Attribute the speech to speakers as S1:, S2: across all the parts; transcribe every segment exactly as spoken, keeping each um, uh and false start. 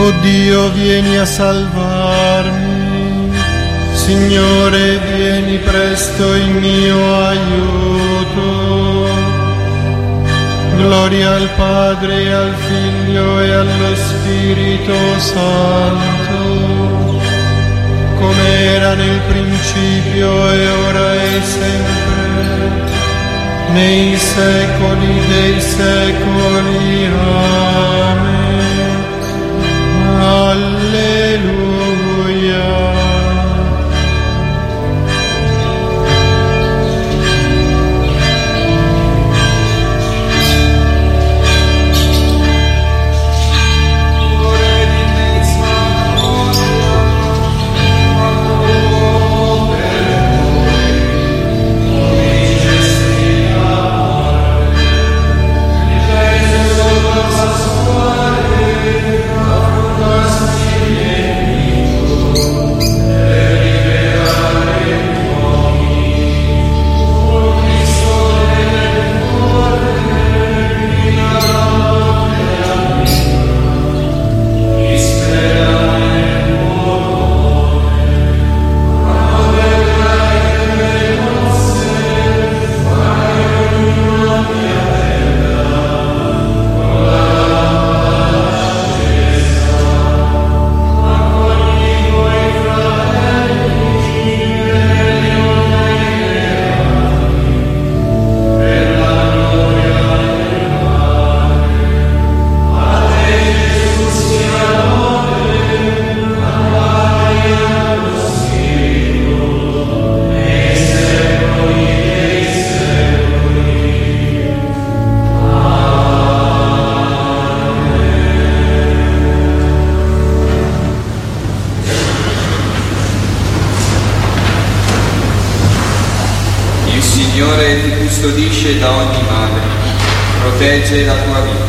S1: O Dio, vieni a salvarmi. Signore, vieni presto in mio aiuto. Gloria al Padre, al Figlio e allo Spirito Santo, come era nel principio e ora e sempre, nei secoli dei secoli. Amen. Alleluia.
S2: Custodisce da ogni male, protegge la tua vita.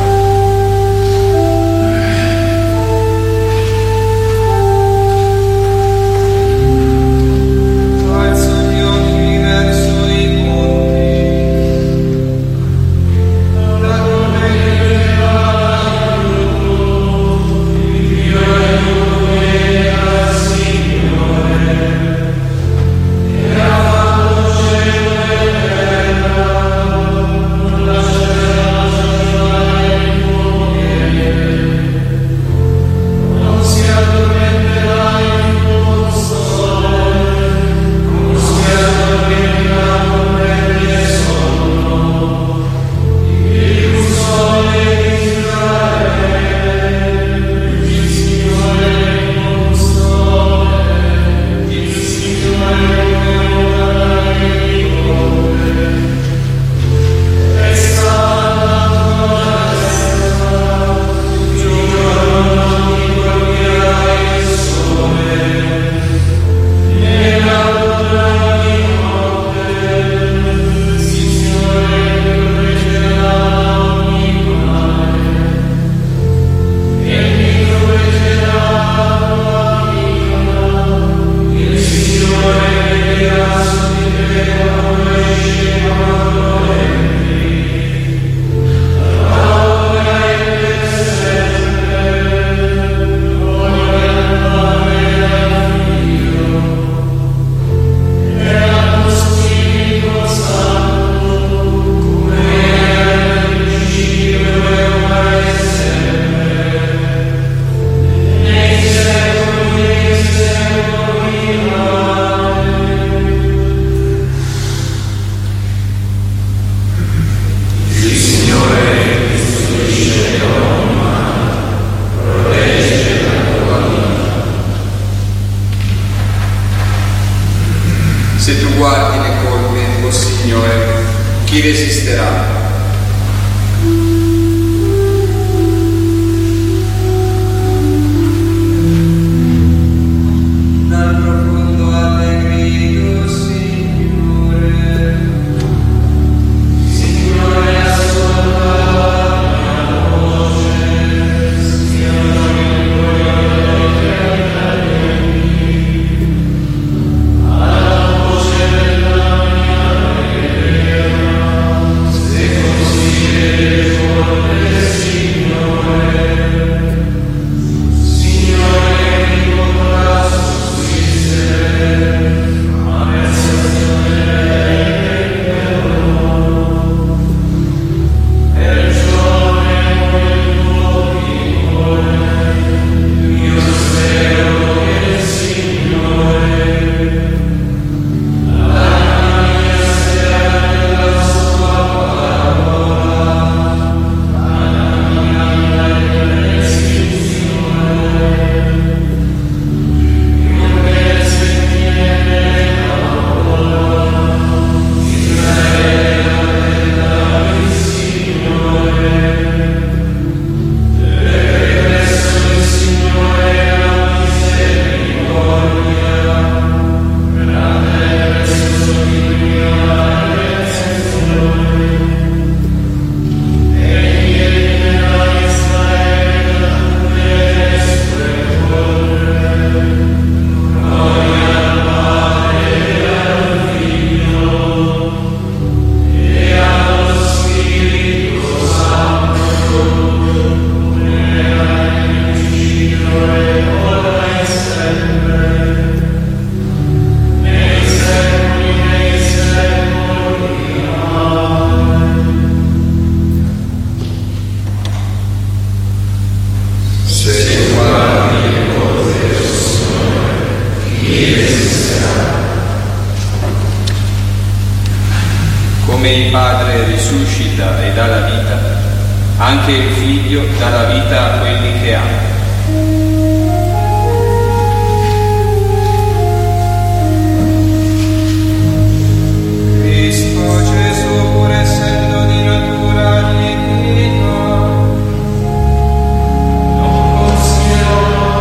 S2: Chi resisterà?
S3: Sì.
S2: Come il Padre risuscita e dà la vita, anche il Figlio dà la vita a quelli che ama. Cristo Gesù, pur essendo di natura divina, non considera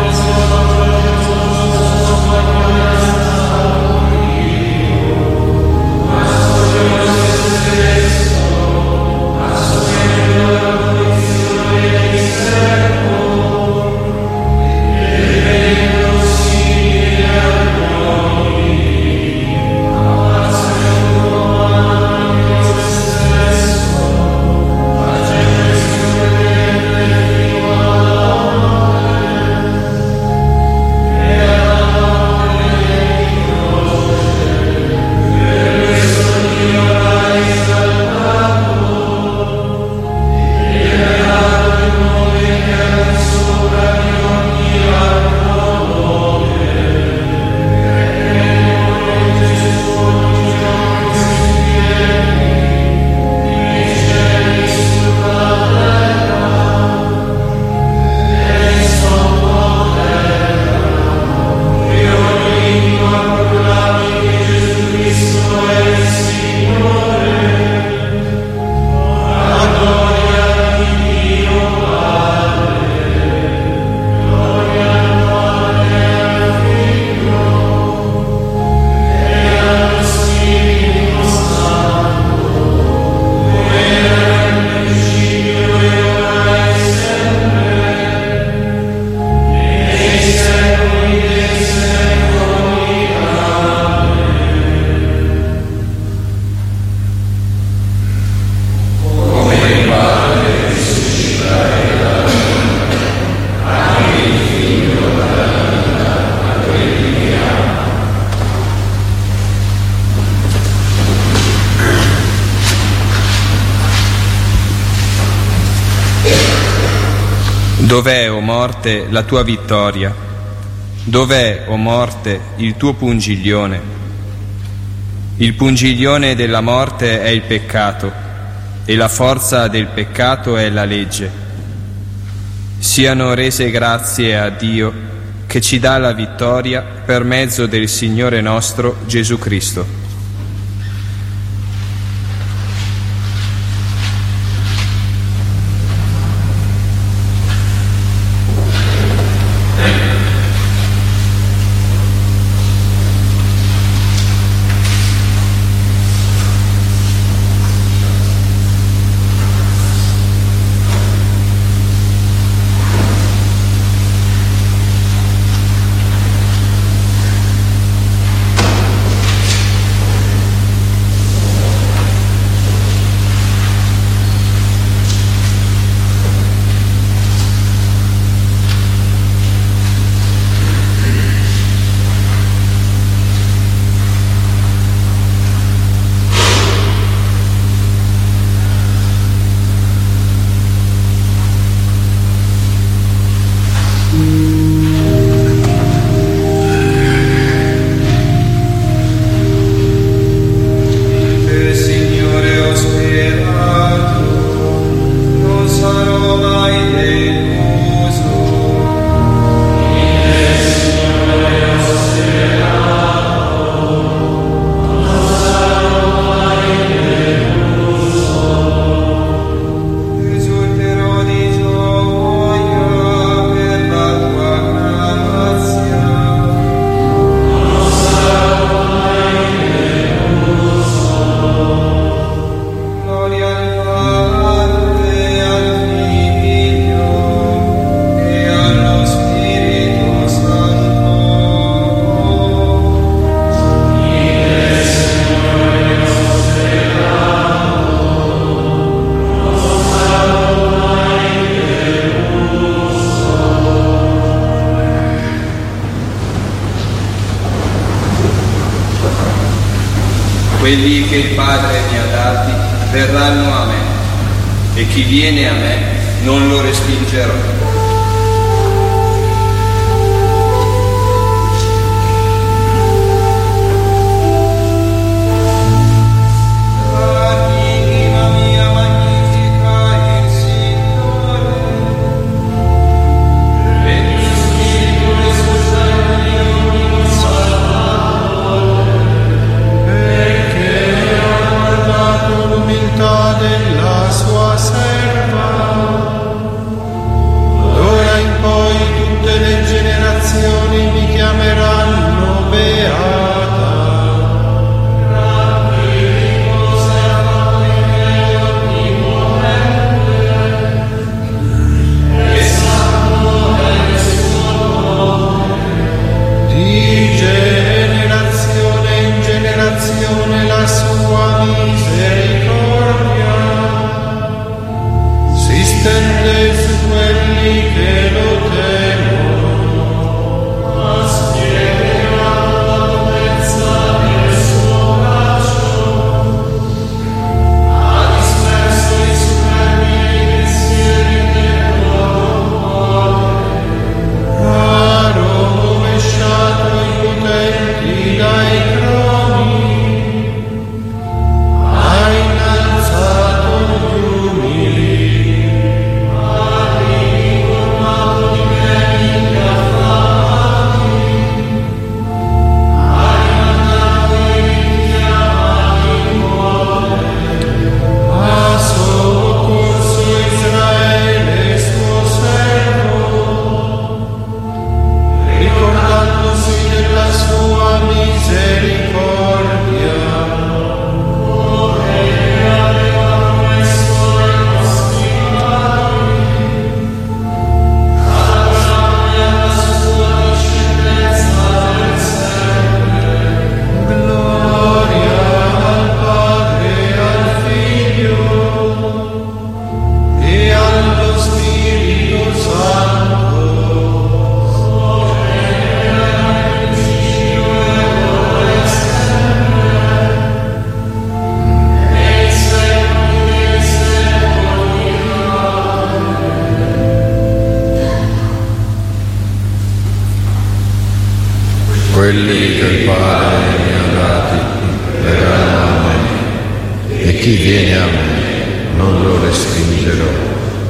S2: Dov'è, o morte, la tua vittoria? Dov'è, o morte, il tuo pungiglione? Il pungiglione della morte è il peccato, e la forza del peccato è la legge. Siano rese grazie a Dio che ci dà la vittoria per mezzo del Signore nostro Gesù Cristo. Quelli che il Padre mi ha dati verranno a me, e chi viene a me non lo respingerò. Amen.
S1: quelli che il Padre mi ha dati verranno a me, e chi viene a me non lo respingerò.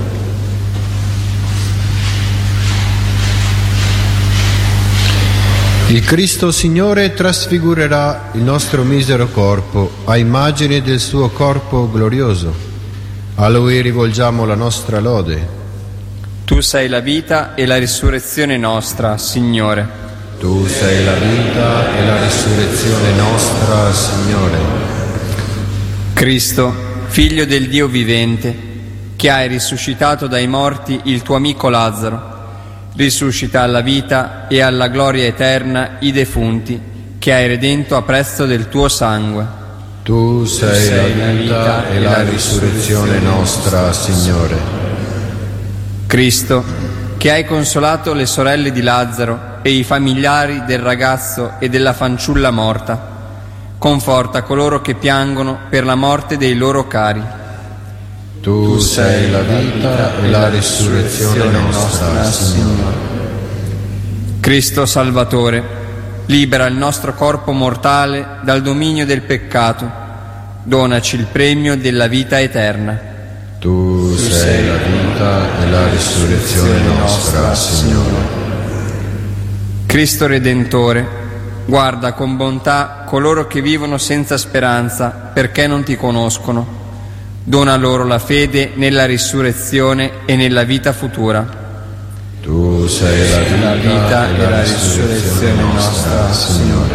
S3: Il Cristo Signore trasfigurerà il nostro misero corpo a immagine del suo corpo glorioso. A Lui rivolgiamo la nostra lode.
S2: Tu sei la vita e la risurrezione nostra, Signore.
S3: Tu sei la vita e la risurrezione nostra, Signore.
S2: Cristo, Figlio del Dio vivente, che hai risuscitato dai morti il tuo amico Lazzaro, risuscita alla vita e alla gloria eterna i defunti, che hai redento a prezzo del tuo sangue.
S3: Tu sei, tu sei la vita e la risurrezione nostra, Signore.
S2: Cristo, che hai consolato le sorelle di Lazzaro e i familiari del ragazzo e della fanciulla morta, conforta coloro che piangono per la morte dei loro cari.
S3: Tu sei la vita e la risurrezione nostra, Signore.
S2: Cristo Salvatore, libera il nostro corpo mortale dal dominio del peccato, donaci il premio della vita eterna.
S3: Tu sei la vita e la risurrezione nostra, Signore.
S2: Cristo Redentore, guarda con bontà coloro che vivono senza speranza perché non ti conoscono. Dona loro la fede nella risurrezione e nella vita futura.
S3: Tu sei la vita,
S2: la vita
S3: e la risurrezione nostra, Signore.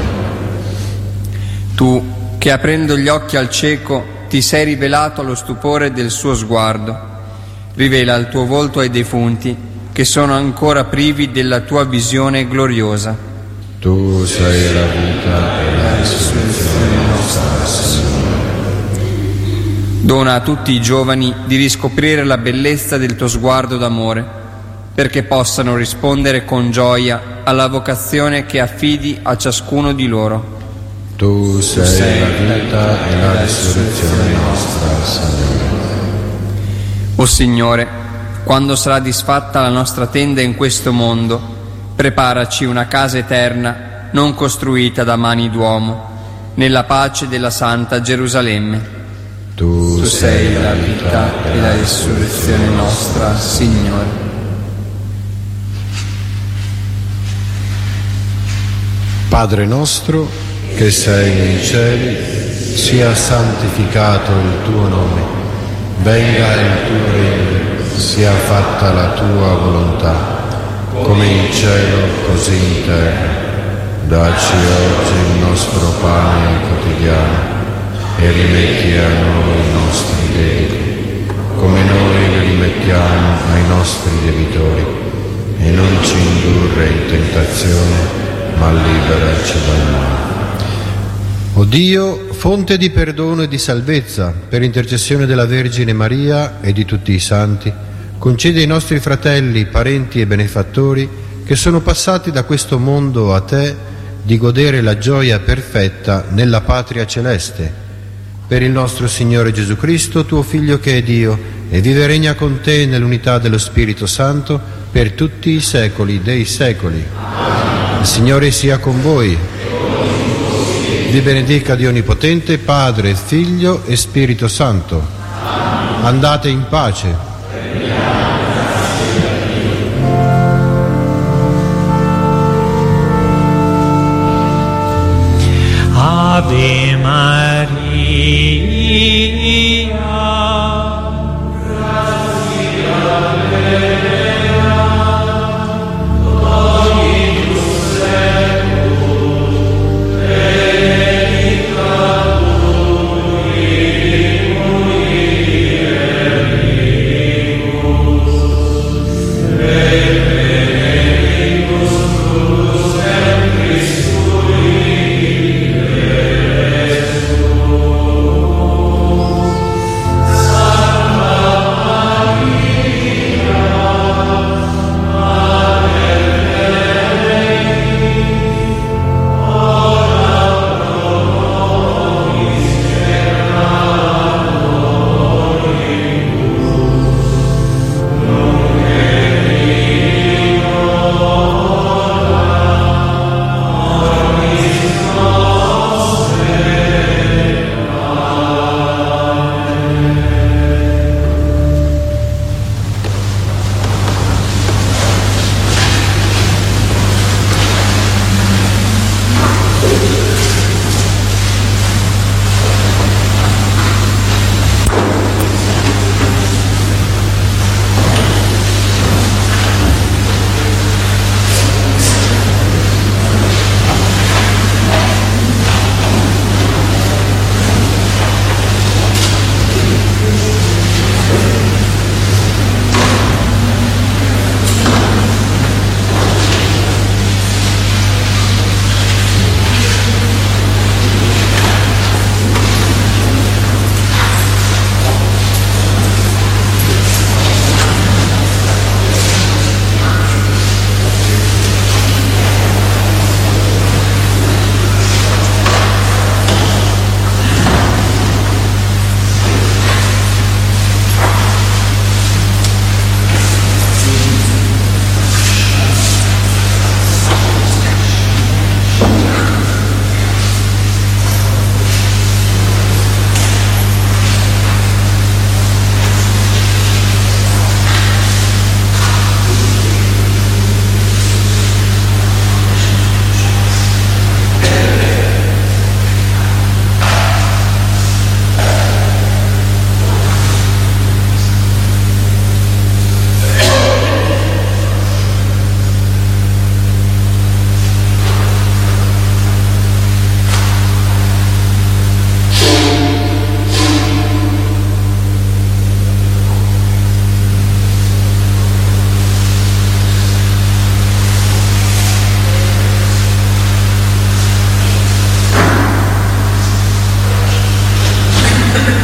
S2: Tu, che aprendo gli occhi al cieco ti sei rivelato allo stupore del suo sguardo, rivela il tuo volto ai defunti che sono ancora privi della tua visione gloriosa.
S3: Tu sei la vita e la risurrezione nostra, Signore.
S2: Dona a tutti i giovani di riscoprire la bellezza del tuo sguardo d'amore, perché possano rispondere con gioia alla vocazione che affidi a ciascuno di loro.
S3: Tu sei, tu sei la vita e la risurrezione nostra, Signore.
S2: O Signore, quando sarà disfatta la nostra tenda in questo mondo, preparaci una casa eterna non costruita da mani d'uomo, nella pace della Santa Gerusalemme.
S3: Tu,
S2: tu sei la vita e la risurrezione nostra, Signore.
S3: Padre nostro, che sei nei cieli, sia santificato il tuo nome, venga il tuo regno, sia fatta la tua volontà, come in cielo così in terra. Dacci oggi il nostro pane quotidiano e rimetti a noi i nostri debiti, come noi li rimettiamo ai nostri debitori, e non ci indurre in tentazione, ma liberaci dal male. O Dio, fonte di perdono e di salvezza, per intercessione della Vergine Maria e di tutti i santi, concede ai nostri fratelli, parenti e benefattori che sono passati da questo mondo a te di godere la gioia perfetta nella patria celeste. Per il nostro Signore Gesù Cristo, tuo Figlio che è Dio, e vive e regna con te nell'unità dello Spirito Santo per tutti i secoli dei secoli. Amen. Il Signore sia con voi. Vi benedica Dio Onnipotente, Padre, Figlio e Spirito Santo. Amen. Andate in pace.
S4: Ave Maria.
S1: Amen.
S5: Amen.